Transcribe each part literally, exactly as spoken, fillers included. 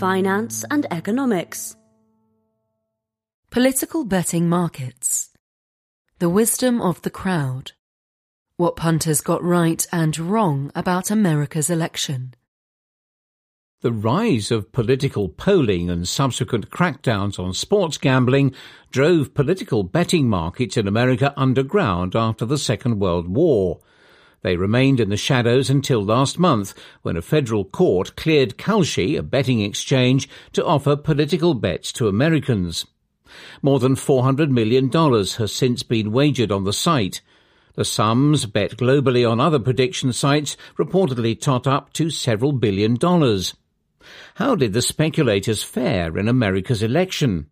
finance and economics. Political betting markets. The wisdom of the crowd. What punters got right and wrong about America's election. The rise of political polling and subsequent crackdowns on sports gambling drove political betting markets in America underground after the Second World War. They remained in the shadows until last month, when a federal court cleared Kalshi, a betting exchange, to offer political bets to Americans. More than four hundred million dollars has since been wagered on the site. The sums, bet globally on other prediction sites, reportedly tot up to several billion dollars. How did the speculators fare in America's election?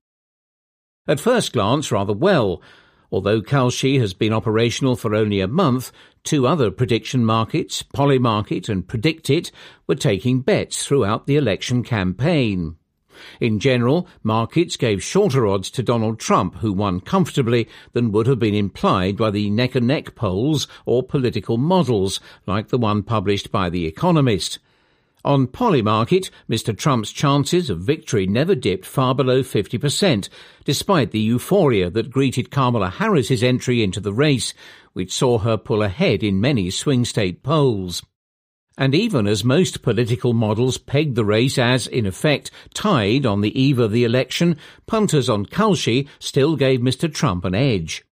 At first glance, rather well. Although Kalshi has been operational for only a month, two other prediction markets, Polymarket and PredictIt, were taking bets throughout the election campaign. In general, markets gave shorter odds to Donald Trump, who won comfortably, than would have been implied by the neck-and-neck polls or political models, like the one published by The Economist. On Polymarket, Mister Trump's chances of victory never dipped far below fifty percent, despite the euphoria that greeted Kamala Harris's entry into the race, which saw her pull ahead in many swing state polls. And even as most political models pegged the race as, in effect, tied on the eve of the election, punters on Kalshi still gave Mister Trump an edge.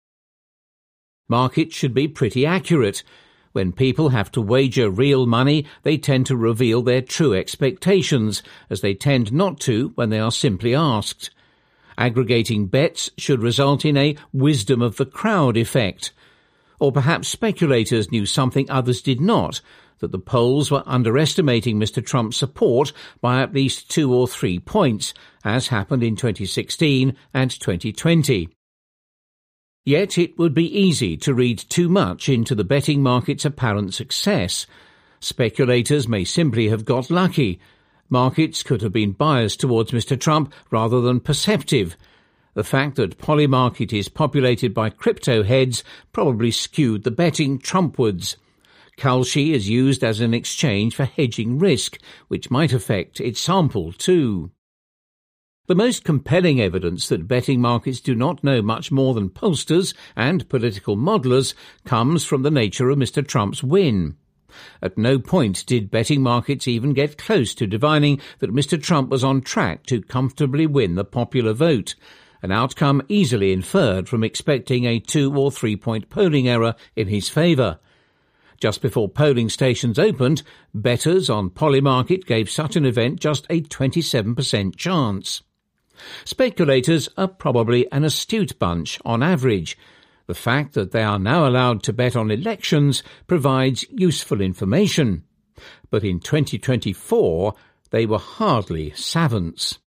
Markets should be pretty accurate. When people have to wager real money, they tend to reveal their true expectations, as they tend not to when they are simply asked. Aggregating bets should result in a wisdom of the crowd effect. Or perhaps speculators knew something others did not, that the polls were underestimating Mister Trump's support by at least two or three points, as happened in twenty sixteen and twenty twenty. Yet it would be easy to read too much into the betting market's apparent success. Speculators may simply have got lucky. Markets could have been biased towards Mister Trump rather than perceptive. The fact that Polymarket is populated by crypto heads probably skewed the betting Trumpwards. Kalshi is used as an exchange for hedging risk, which might affect its sample too. The most compelling evidence that betting markets do not know much more than pollsters and political modelers comes from the nature of Mister Trump's win. At no point did betting markets even get close to divining that Mister Trump was on track to comfortably win the popular vote, an outcome easily inferred from expecting a two- or three-point polling error in his favour. Just before polling stations opened, bettors on Polymarket gave such an event just a twenty-seven percent chance. Speculators are probably an astute bunch on average. The fact that they are now allowed to bet on elections provides useful information. But in twenty twenty-four, they were hardly savants.